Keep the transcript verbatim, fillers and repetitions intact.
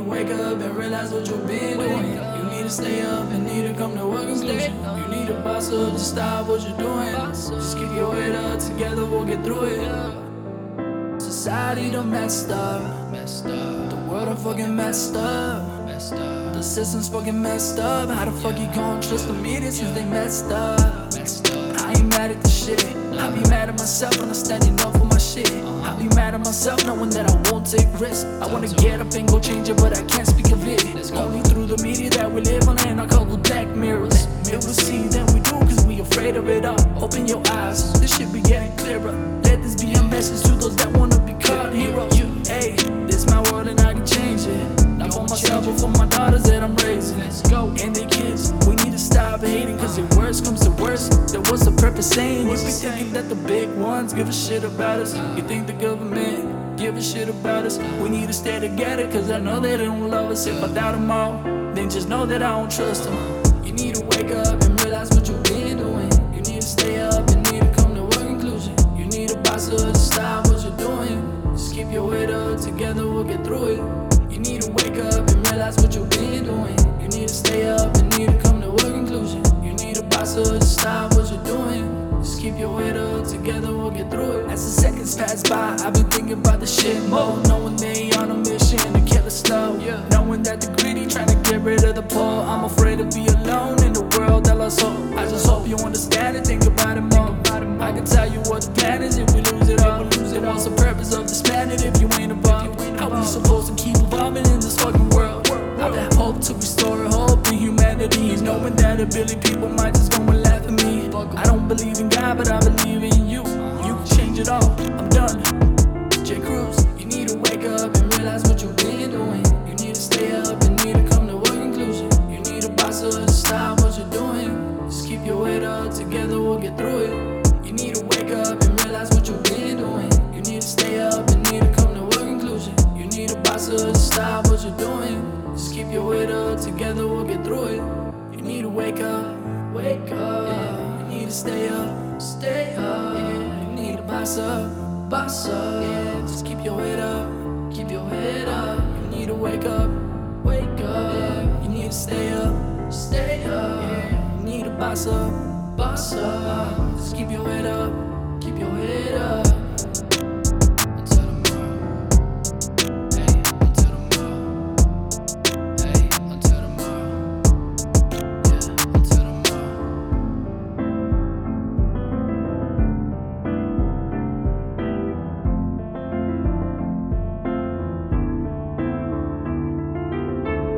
wake up and realize what you've been doing. You need to stay up and need to come to a conclusion. You need to boss up, just stop what you're doing. Just keep your head up, together we'll get through it. Society done messed up. The world done fucking messed up. The system's fucking messed up. How the fuck you gon' trust the media since they messed up? I ain't mad at the shit. I be mad at myself when I'm standing up for my shit. I be mad at myself knowing that I won't take risks. I wanna get up and go change it, but I can't speak of it. Only through the media that we live on and our couple black mirrors. Able to see that we do cause we afraid of it all. Open your eyes, this shit be getting clearer. Let this be a message to those that wanna be called heroes. Hey, this my world and I can change it. Not for myself but for my daughters that I'm raising. Let's go. And their kids, we need to stop hating. Cause the worst comes to worst, then what's the purpose saying? You be thinking that the big ones give a shit about us. You think the government give a shit about us. We need to stay together cause I know they don't love us. If I doubt them all, then just know that I don't trust them. You need to wake up and realize what you've been doing. You need to stay up and need to come to a conclusion. You need to boss up to stop what you're doing. Just keep your head up, together we'll get through it. You need to wake up and realize what you've been doing. You need to stay up and need to come to a conclusion. You need to boss up to stop what you're doing. Just keep your head up, together we'll get through it. As the seconds pass by, I've been thinking about the shit more. Knowing they on a mission to kill us slow. Knowing that the greedy trying to get rid of the poor. I'm afraid to be alone in the world that lost hope. I just hope you understand and think about it more. I can tell you what the plan is if we lose it all. What's the purpose of this planet if you ain't involved? How we supposed to keep evolving in this fucking world? I've had hope to restore hope in humanity. And knowing that a billion people might just go and laugh at me. I don't believe in God, but I believe in you. You can change it all, I'm done. J. Cruz, you need to wake up and realize what you've been doing. You need to stay up and need to come to a conclusion. You need to boss up to stop what you're doing. Just keep your head up, together we'll get through it. You need to wake up and realize what you've been doing. You need to stay up and need to come to a conclusion. You need to boss up to stop what you're doing. Just keep your head up, together we'll get through it. You need to wake up, wake up. You need to stay up, stay up. You need to boss up, boss up. Just keep your head up, keep your head up. You need to wake up, wake up. You need to stay up, stay up. You need to boss up, boss up. Just keep your head up, keep your head up.